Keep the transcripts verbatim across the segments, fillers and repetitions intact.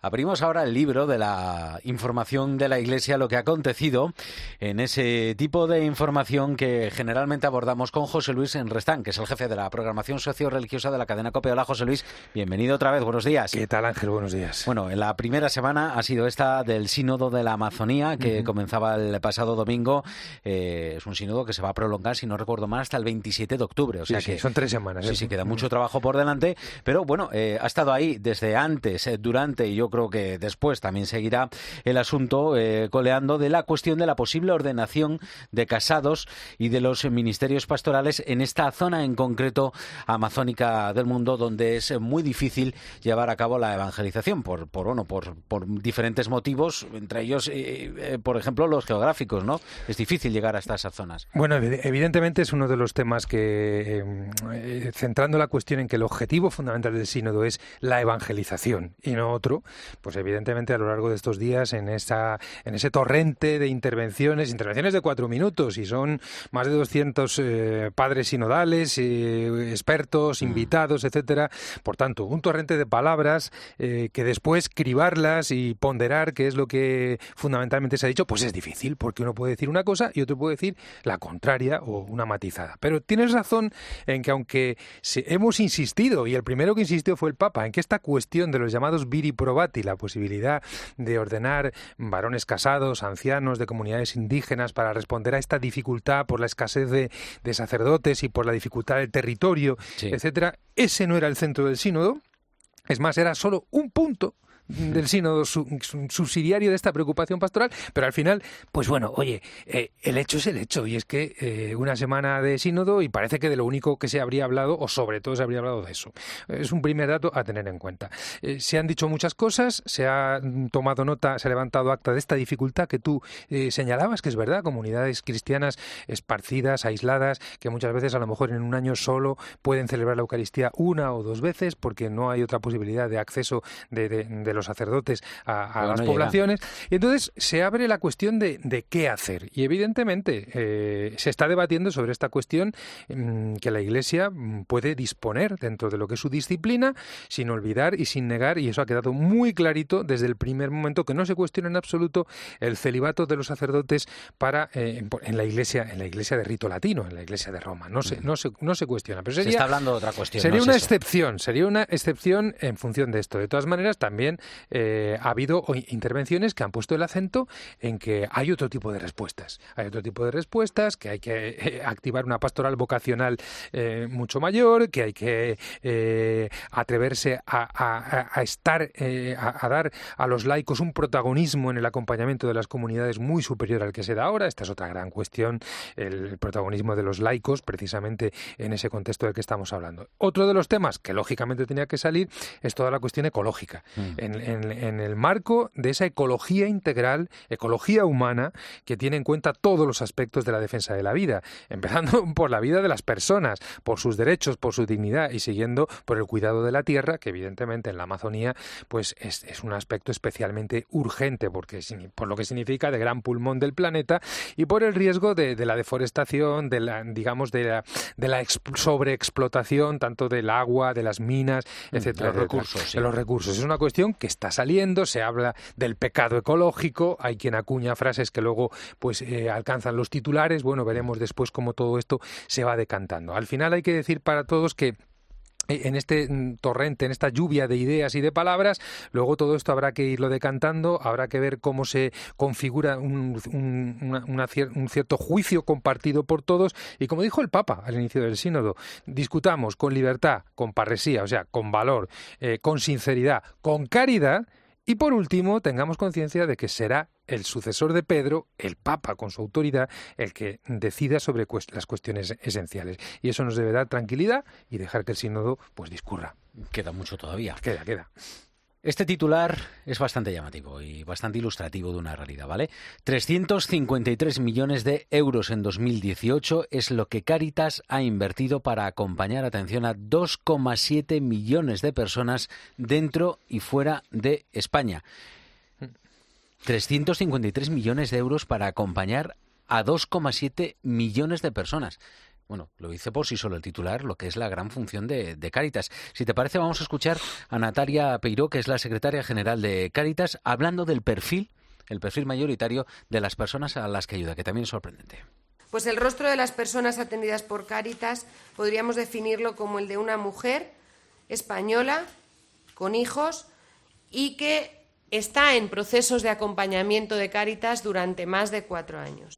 Abrimos ahora el libro de la información de la Iglesia, lo que ha acontecido en ese tipo de información que generalmente abordamos con José Luis Enrestán, que es el jefe de la programación socio-religiosa de la cadena COPE. Hola, José Luis, bienvenido otra vez, buenos días. ¿Qué tal, Ángel? Buenos días. Bueno, en la primera semana ha sido esta del Sínodo de la Amazonía, que uh-huh. comenzaba el pasado domingo. Eh, es un sínodo que se va a prolongar, si no recuerdo mal, hasta el veintisiete de octubre. O sea sí, que sí, son tres semanas. Sí, ¿eh? sí, queda mucho trabajo por delante, pero bueno, eh, ha estado ahí desde antes, eh, durante y yo creo que después también seguirá el asunto eh, coleando de la cuestión de la posible ordenación de casados y de los ministerios pastorales en esta zona en concreto amazónica del mundo, donde es muy difícil llevar a cabo la evangelización por por bueno por, por diferentes motivos, entre ellos eh, eh, por ejemplo los geográficos, ¿no? Es difícil llegar hasta esas zonas. Bueno, evidentemente es uno de los temas que eh, centrando la cuestión en que el objetivo fundamental del sínodo es la evangelización y no otro, pues evidentemente a lo largo de estos días en esa en ese torrente de intervenciones, intervenciones de cuatro minutos, y son más de doscientos eh, padres sinodales, eh, expertos, invitados, etcétera. Por tanto, un torrente de palabras eh, que después cribarlas y ponderar qué es lo que fundamentalmente se ha dicho, pues es difícil, porque uno puede decir una cosa y otro puede decir la contraria o una matizada. Pero tienes razón en que aunque se, hemos insistido, y el primero que insistió fue el Papa, en que esta cuestión de los llamados viri probati, la posibilidad de ordenar varones casados, ancianos de comunidades indígenas para responder a esta dificultad por la escasez de, de sacerdotes y por la dificultad del territorio, sí. etcétera. Ese no era el centro del sínodo, es más, era solo un punto del sínodo su, su, subsidiario de esta preocupación pastoral, pero al final, pues bueno, oye, eh, el hecho es el hecho, y es que eh, una semana de sínodo y parece que de lo único que se habría hablado, o sobre todo se habría hablado de eso. Es un primer dato a tener en cuenta. Eh, se han dicho muchas cosas, se ha tomado nota, se ha levantado acta de esta dificultad que tú eh, señalabas, que es verdad, comunidades cristianas esparcidas, aisladas, que muchas veces a lo mejor en un año solo pueden celebrar la Eucaristía una o dos veces porque no hay otra posibilidad de acceso de, de, de los sacerdotes a, a las no poblaciones. Llega. Y entonces se abre la cuestión de, de qué hacer. Y evidentemente eh, se está debatiendo sobre esta cuestión mmm, que la Iglesia puede disponer dentro de lo que es su disciplina, sin olvidar y sin negar, y eso ha quedado muy clarito desde el primer momento, que no se cuestiona en absoluto el celibato de los sacerdotes para eh, en, en la Iglesia, en la Iglesia de rito latino, en la Iglesia de Roma. No se, no se, no se cuestiona. Pero sería, se está hablando de otra cuestión. Sería no una es excepción, sería una excepción en función de esto. De todas maneras, también Eh, ha habido intervenciones que han puesto el acento en que hay otro tipo de respuestas. Hay otro tipo de respuestas, que hay que eh, activar una pastoral vocacional eh, mucho mayor, que hay que eh, atreverse a, a, a estar, eh, a, a dar a los laicos un protagonismo en el acompañamiento de las comunidades muy superior al que se da ahora. Esta es otra gran cuestión, el protagonismo de los laicos, precisamente en ese contexto del que estamos hablando. Otro de los temas que lógicamente tenía que salir es toda la cuestión ecológica. Mm. En, en, en el marco de esa ecología integral, ecología humana, que tiene en cuenta todos los aspectos de la defensa de la vida, empezando por la vida de las personas, por sus derechos, por su dignidad, y siguiendo por el cuidado de la tierra, que evidentemente en la Amazonía pues es, es un aspecto especialmente urgente, porque por lo que significa de gran pulmón del planeta, y por el riesgo de, de la deforestación, de la, digamos, de la, de la sobreexplotación tanto del agua, de las minas, etcétera, de los recursos, sí. de los recursos. Es una cuestión que está saliendo, se habla del pecado ecológico, hay quien acuña frases que luego pues eh, alcanzan los titulares. Bueno, veremos después cómo todo esto se va decantando. Al final hay que decir para todos que en este torrente, en esta lluvia de ideas y de palabras, luego todo esto habrá que irlo decantando, habrá que ver cómo se configura un, un, una, una cier- un cierto juicio compartido por todos, y como dijo el Papa al inicio del sínodo, discutamos con libertad, con parresía, o sea, con valor, eh, con sinceridad, con caridad, y por último tengamos conciencia de que será el sucesor de Pedro, el Papa con su autoridad, el que decida sobre cuest- las cuestiones esenciales. Y eso nos debe dar tranquilidad y dejar que el sínodo pues discurra. Queda mucho todavía. Queda, queda. Este titular es bastante llamativo y bastante ilustrativo de una realidad, ¿vale? trescientos cincuenta y tres millones de euros en dos mil dieciocho es lo que Cáritas ha invertido para acompañar, atención, a dos coma siete millones de personas dentro y fuera de España. trescientos cincuenta y tres millones de euros para acompañar a dos coma siete millones de personas. Bueno, lo dice por sí solo el titular, lo que es la gran función de, de Cáritas. Si te parece, vamos a escuchar a Natalia Peiró, que es la secretaria general de Cáritas, hablando del perfil, el perfil mayoritario de las personas a las que ayuda, que también es sorprendente. Pues el rostro de las personas atendidas por Cáritas podríamos definirlo como el de una mujer española con hijos y que está en procesos de acompañamiento de Cáritas durante más de cuatro años.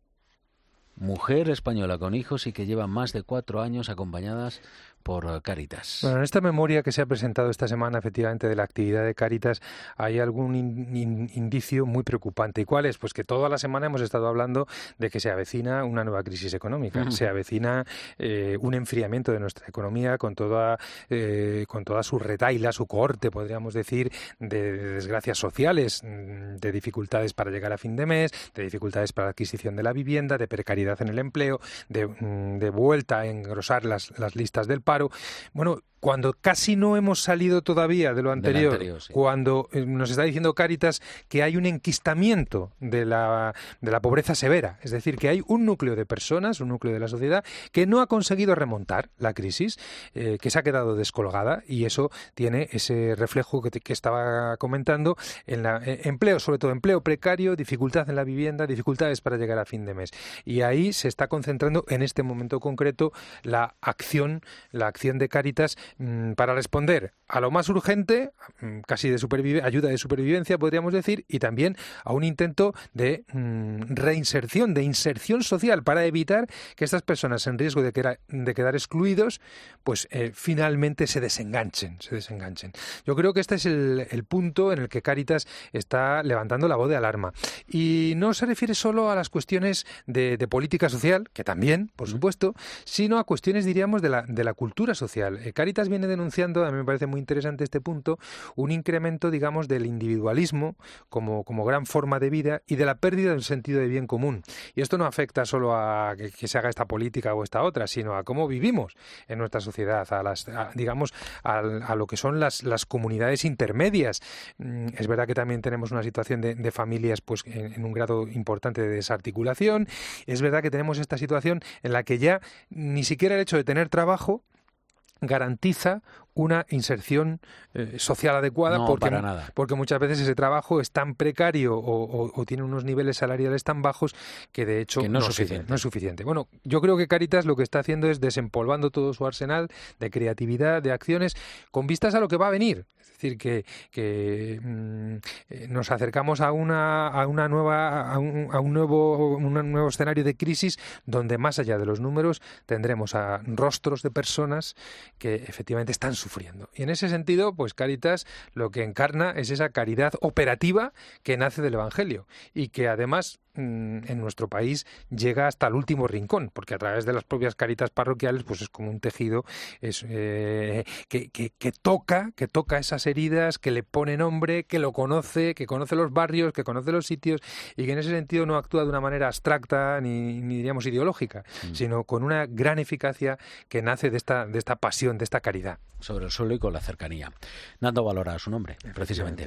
Mujer española con hijos y que lleva más de cuatro años acompañadas por Cáritas. Bueno, en esta memoria que se ha presentado esta semana, efectivamente, de la actividad de Cáritas, hay algún in, in, indicio muy preocupante. ¿Y cuál es? Pues que toda la semana hemos estado hablando de que se avecina una nueva crisis económica, uh-huh. se avecina eh, un enfriamiento de nuestra economía con toda, eh, con toda su retahíla, su cohorte, podríamos decir, de, de desgracias sociales, de dificultades para llegar a fin de mes, de dificultades para la adquisición de la vivienda, de precariedad en el empleo, de, de vuelta a engrosar las, las listas del paro. Bueno, cuando casi no hemos salido todavía de lo anterior, anterior sí. cuando nos está diciendo Cáritas que hay un enquistamiento de la, de la pobreza severa, es decir, que hay un núcleo de personas, un núcleo de la sociedad que no ha conseguido remontar la crisis, eh, que se ha quedado descolgada, y eso tiene ese reflejo que, te, que estaba comentando en la eh, empleo, sobre todo empleo precario, dificultad en la vivienda, dificultades para llegar a fin de mes. Y ahí se está concentrando en este momento concreto la acción, la acción de Cáritas para responder a lo más urgente, casi de supervive- ayuda de supervivencia, podríamos decir, y también a un intento de mm, reinserción, de inserción social, para evitar que estas personas en riesgo de, quera- de quedar excluidos, pues eh, finalmente se desenganchen, se desenganchen. Yo creo que este es el, el punto en el que Cáritas está levantando la voz de alarma. Y no se refiere solo a las cuestiones de, de política social, que también, por supuesto, sino a cuestiones, diríamos, de la, de la cultura social. Eh, Cáritas viene denunciando, a mí me parece muy interesante este punto, un incremento, digamos, del individualismo como, como gran forma de vida y de la pérdida de un sentido de bien común. Y esto no afecta solo a que, que se haga esta política o esta otra, sino a cómo vivimos en nuestra sociedad, a las, a, digamos, a, a lo que son las, las comunidades intermedias. Es verdad que también tenemos una situación de, de familias pues en, en un grado importante de desarticulación. Es verdad que tenemos esta situación en la que ya ni siquiera el hecho de tener trabajo garantiza una inserción eh, social adecuada, no, porque, para nada. porque muchas veces ese trabajo es tan precario o, o, o tiene unos niveles salariales tan bajos que de hecho que no, no, es suficiente. no es suficiente. Bueno, yo creo que Cáritas lo que está haciendo es desempolvando todo su arsenal de creatividad, de acciones, con vistas a lo que va a venir. Es decir, que, que mmm, eh, nos acercamos a una, a una nueva, a un, a un nuevo, un nuevo escenario de crisis donde más allá de los números tendremos a rostros de personas que efectivamente están sufriendo. Y en ese sentido, pues Cáritas lo que encarna es esa caridad operativa que nace del Evangelio y que además en nuestro país llega hasta el último rincón, porque a través de las propias Cáritas parroquiales pues es como un tejido es, eh, que, que, que toca que toca esas heridas, que le pone nombre, que lo conoce, que conoce los barrios, que conoce los sitios y que en ese sentido no actúa de una manera abstracta ni, ni diríamos ideológica, mm. sino con una gran eficacia que nace de esta, de esta pasión, de esta caridad. Sobre el suelo y con la cercanía. Dando valor a su nombre, precisamente.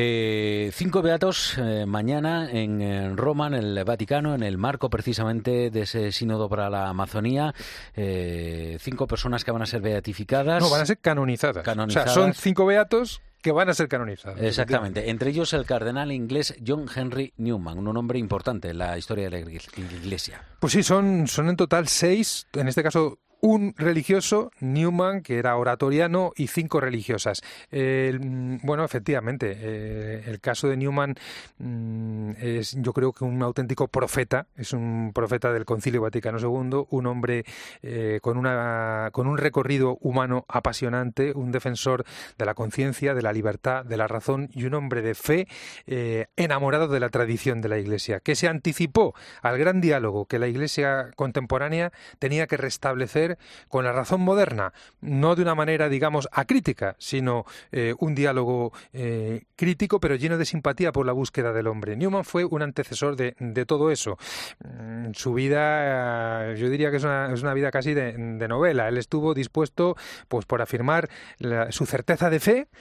Eh, cinco beatos eh, mañana en, en Roma, en el Vaticano, en el marco precisamente de ese sínodo para la Amazonía. Eh, cinco personas que van a ser beatificadas. No, van a ser canonizadas. canonizadas. O sea, son cinco beatos que van a ser canonizados. Exactamente. Entre ellos el cardenal inglés John Henry Newman, un hombre importante en la historia de la Iglesia. Pues sí, son, son en total seis, en este caso un religioso, Newman, que era oratoriano, y cinco religiosas. Eh, bueno, efectivamente, eh, el caso de Newman mm, es, yo creo que un auténtico profeta, es un profeta del Concilio Vaticano segundo, un hombre eh, con, una, con un recorrido humano apasionante, un defensor de la conciencia, de la libertad, de la razón, y un hombre de fe eh, enamorado de la tradición de la Iglesia, que se anticipó al gran diálogo que la Iglesia contemporánea tenía que restablecer promover con la razón moderna, no de una manera, digamos, acrítica, sino eh, un diálogo eh, crítico, pero lleno de simpatía por la búsqueda del hombre. Newman fue un antecesor de, de todo eso. Su vida, yo diría que es una, es una vida casi de, de novela. Él estuvo dispuesto, pues, por afirmar la, su certeza de fe,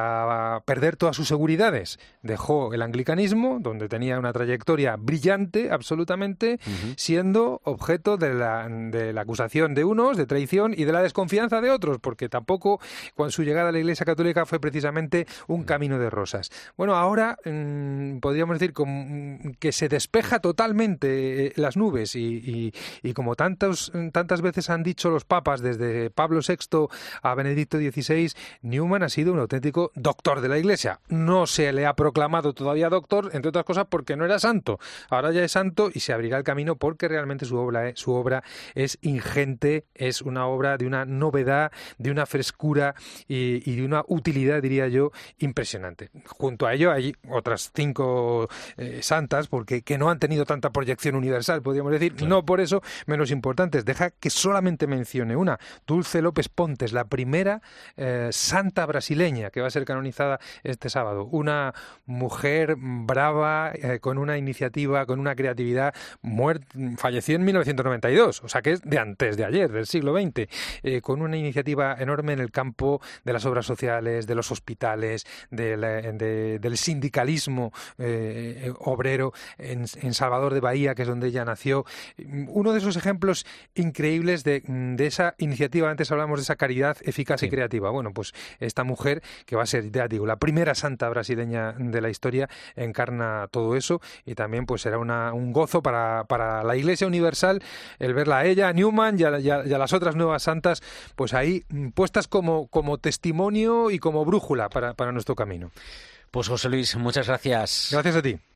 a perder todas sus seguridades. Dejó el anglicanismo, donde tenía una trayectoria brillante, absolutamente, uh-huh. siendo objeto de la, de la acusación de unos, de traición y de la desconfianza de otros, porque tampoco, cuando su llegada a la Iglesia Católica fue precisamente un camino de rosas. Bueno, ahora mmm, podríamos decir com, que se despeja totalmente las nubes y, y, y como tantos, tantas veces han dicho los papas, desde Pablo sexto a Benedicto dieciséis, Newman ha sido un auténtico doctor de la Iglesia. No se le ha proclamado todavía doctor, entre otras cosas porque no era santo. Ahora ya es santo y se abrirá el camino porque realmente su obra, su obra es ingente, es una obra de una novedad, de una frescura y, y de una utilidad, diría yo, impresionante. Junto a ello hay otras cinco eh, santas porque que no han tenido tanta proyección universal, podríamos decir, claro. No por eso menos importantes. Deja que solamente mencione una, Dulce López Pontes, la primera eh, santa brasileña que va a ser canonizada este sábado. Una mujer brava, eh, con una iniciativa, con una creatividad, muert, falleció en mil novecientos noventa y dos, o sea que es de antes de ayer, del siglo veinte, eh, con una iniciativa enorme en el campo de las obras sociales, de los hospitales, de la, de, del sindicalismo eh, obrero en, en Salvador de Bahía, que es donde ella nació. Uno de esos ejemplos increíbles de, de esa iniciativa, antes hablamos de esa caridad eficaz sí. y creativa. Bueno, pues esta mujer, que va a ser, ya digo, la primera santa brasileña de la historia, encarna todo eso y también pues será una, un gozo para, para la Iglesia Universal el verla a ella, a Newman y a, y a, y a las otras nuevas santas, pues ahí puestas como, como testimonio y como brújula para, para nuestro camino. Pues José Luis, muchas gracias. Gracias a ti.